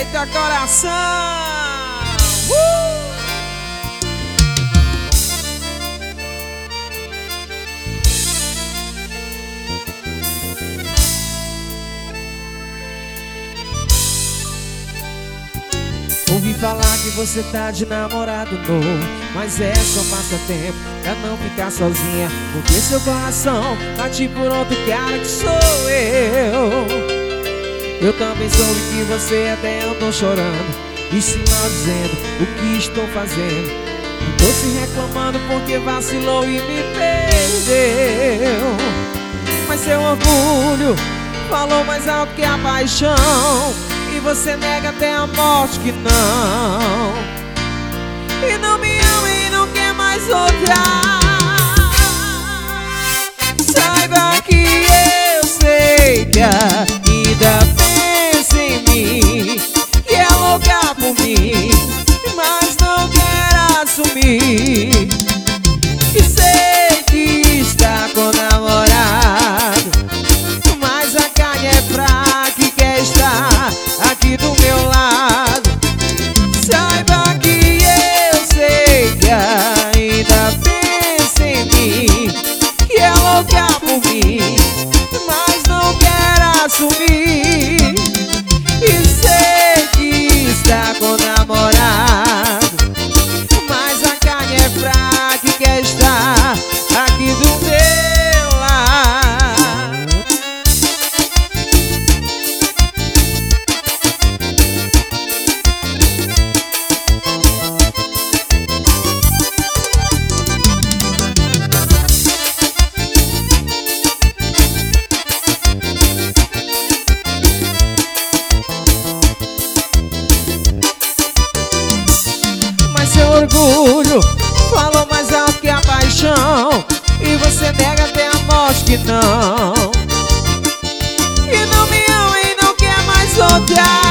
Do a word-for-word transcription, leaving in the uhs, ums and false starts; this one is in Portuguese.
Eita, coração! Uh! Ouvi falar que você tá de namorado novo, mas é só passatempo pra não ficar sozinha, porque seu coração bate por outro cara que sou eu. Eu também soube que você até andou chorando e se maldizendo o que estou fazendo. Tô se reclamando porque vacilou e me perdeu. Mas seu orgulho falou mais alto que a paixão, e você nega até a morte que não. E não me ama e não quer mais outra. Saiba que eu sei que ainda pensa em mim, que é louca por mim, mas não quer assumir. E sei que está com namorado, mas a carne é fraca e quer estar aqui do meu lado. Saiba que eu sei que ainda pensa em mim, que é louca por mim, mas não quer assumir. E sei que está com namorado, mas a carne é fraca e quer estar aqui do meu lado. Orgulho falou mais alto que a paixão, e você nega até a morte que não. E não me ama e não quer mais outra.